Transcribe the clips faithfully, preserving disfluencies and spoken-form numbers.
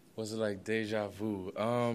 Was it like deja vu? Um,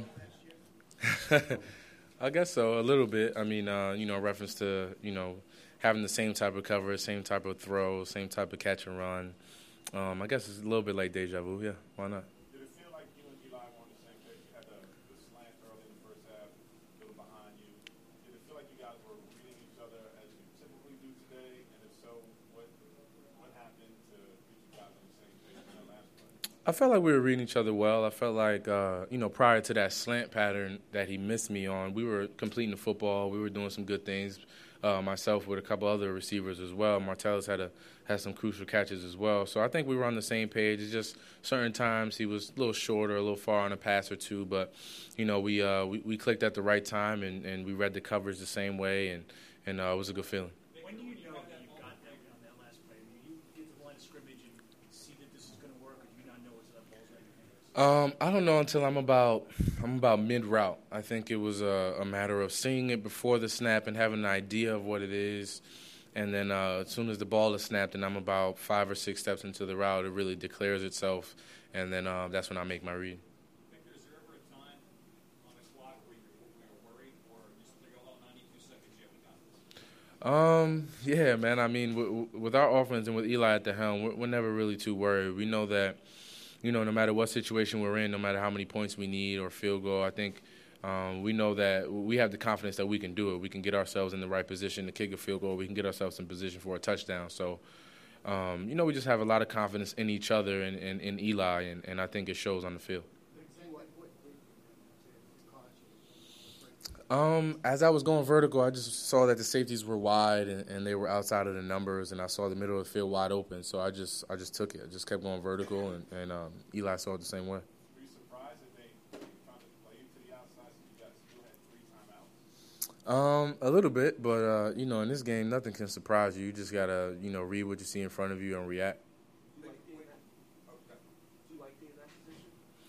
I guess so, a little bit. I mean, uh, you know, reference to you know having the same type of cover, same type of throw, same type of catch and run. Um, I guess it's a little bit like deja vu. Yeah, why not? Did it feel like you and Eli were on the same page? You had the, the slant early in the first half, a little behind you. Did it feel like you guys were reading each other as you typically do today? And if so, what what happened to get you guys on the same page in that last play? I felt like we were reading each other well. I felt like, uh, you know, prior to that slant pattern that he missed me on, we were completing the football. We were doing some good things. Uh, myself with a couple other receivers as well. Martellus had a had some crucial catches as well. So I think we were on the same page. It's just certain times he was a little shorter, a little far on a pass or two, but you know we uh, we, we clicked at the right time and, and we read the coverage the same way, and and uh, it was a good feeling. When do you know that you got that on that last play? I mean, you get to the line of scrimmage and see that this is going to work, or do you not know until that ball's right in your hands? Um, I don't know until I'm about I'm about mid route. I think it was a, a matter of seeing it before the snap and having an idea of what it is, and then uh, as soon as the ball is snapped and I'm about five or six steps into the route, it really declares itself, and then uh, that's when I make my read. Victor, is there ever a time on the clock where you're, where you're worried or you just think, oh, ninety-two seconds, yeah, we got this? Um, yeah, man. I mean, w- w- with our offense and with Eli at the helm, we're, we're never really too worried. We know that, you know, no matter what situation we're in, no matter how many points we need or field goal, I think um, we know that we have the confidence that we can do it. We can get ourselves in the right position to kick a field goal. We can get ourselves in position for a touchdown. So, um, you know, we just have a lot of confidence in each other and in Eli, and, and I think it shows on the field. Um, as I was going vertical, I just saw that the safeties were wide and, and they were outside of the numbers, and I saw the middle of the field wide open. So I just I just took it. I just kept going vertical, and, and um, Eli saw it the same way. Were you surprised that they, they tried to play you to the outside since you guys still had three timeouts? Um, a little bit, but uh, you know, in this game, nothing can surprise you. You just gotta you know read what you see in front of you and react. Do you like being in that? Okay. Do you like being in that position?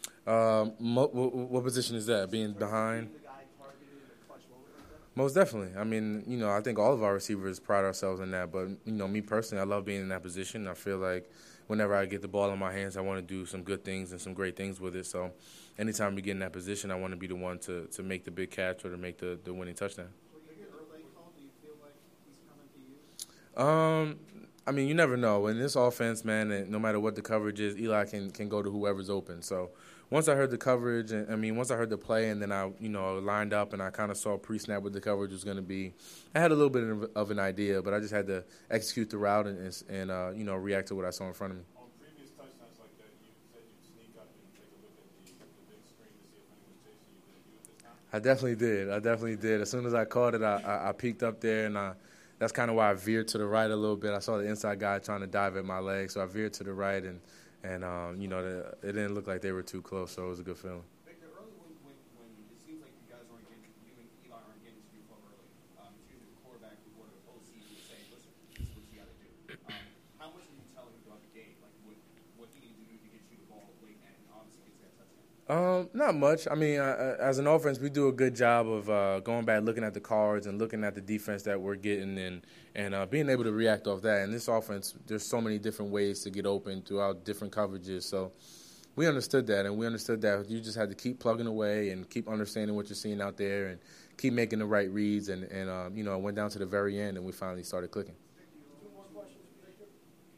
Um, mo- what, what position is that? Being behind? The guy targeted in a clutch moment like that? Most definitely. I mean, you know, I think all of our receivers pride ourselves in that. But, you know, me personally, I love being in that position. I feel like whenever I get the ball in my hands, I want to do some good things and some great things with it. So anytime we get in that position, I want to be the one to, to make the big catch or to make the, the winning touchdown. When you hear Erlay call, do you feel like he's coming to you? Um, I mean, you never know. In this offense, man, and no matter what the coverage is, Eli can, can go to whoever's open. So once I heard the coverage, and I mean, once I heard the play, and then I, you know, lined up, and I kind of saw pre-snap what the coverage was going to be. I had a little bit of, of an idea, but I just had to execute the route and, and uh, you know, react to what I saw in front of me. On previous touchdowns like that, you said you'd sneak up and take a look at the, the big screen to see if anyone was chasing you. Did you do it this time? I definitely did. I definitely did. As soon as I caught it, I, I, I peeked up there, and I, that's kind of why I veered to the right a little bit. I saw the inside guy trying to dive at my leg, so I veered to the right, and, and um, you know, the, it didn't look like they were too close, so it was a good feeling. Victor, early when, when, when it seems like you guys aren't getting, you and Eli aren't getting to your club early, um, it's usually the quarterback who would have O C would say, listen, this is what you got to do. Um, how much did you tell him throughout the game, like what, what he needed to do to get you the ball late and obviously get to that touchdown? Um, not much. I mean, uh, as an offense, we do a good job of uh, going back, looking at the cards, and looking at the defense that we're getting, and and uh, being able to react off that. And this offense, there's so many different ways to get open throughout different coverages. So we understood that, and we understood that you just had to keep plugging away and keep understanding what you're seeing out there, and keep making the right reads. And and um, you know, it went down to the very end, and we finally started clicking. Two more questions for Victor.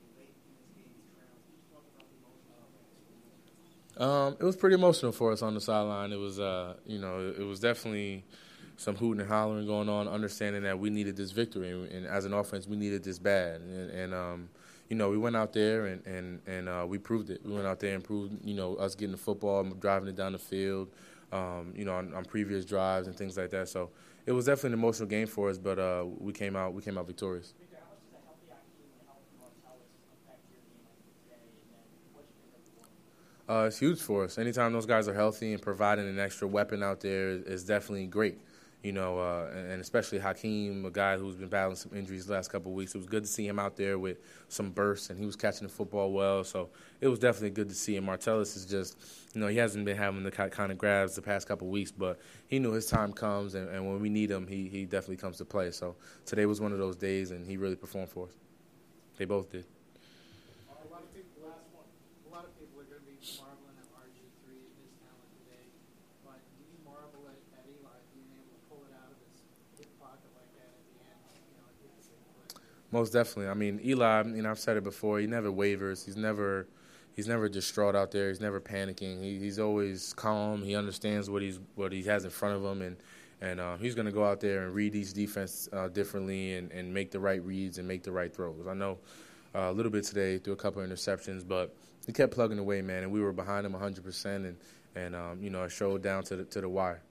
Um, it was pretty emotional for us on the sideline. It was, uh, you know, it was definitely some hooting and hollering going on, understanding that we needed this victory, and, and as an offense, we needed this bad. And, and um, you know, we went out there and and and uh, we proved it. We went out there and proved, you know, us getting the football, driving it down the field, um, you know, on, on previous drives and things like that. So it was definitely an emotional game for us, but uh, we came out, we came out victorious. Victor, how much does a healthy Akeem and a healthy Martellus affect your game like today? And then what do you think of the one? Uh, it's huge for us. Anytime those guys are healthy and providing an extra weapon out there is, is definitely great. You know, uh, and, and especially Hakeem, a guy who's been battling some injuries the last couple of weeks. It was good to see him out there with some bursts, and he was catching the football well. So it was definitely good to see him. Martellus is just, you know, he hasn't been having the kind of grabs the past couple of weeks, but he knew his time comes, and, and when we need him, he, he definitely comes to play. So today was one of those days, and he really performed for us. They both did. A lot of people, last one. A lot of people are going to be marveling at R G three. but do you marvel at, at Eli being able to pull it out of his hip pocket like that at the end? You know, it hit the big play. Most definitely. I mean, Eli, you know, I've said it before, he never wavers. He's never he's never distraught out there. He's never panicking. He, he's always calm. He understands what he's what he has in front of him, and and uh, he's going to go out there and read each defense uh, differently and, and make the right reads and make the right throws. I know uh, a little bit today, threw a couple of interceptions, but he kept plugging away, man, and we were behind him one hundred percent, and, and um, you know, it showed down to the, to the wire.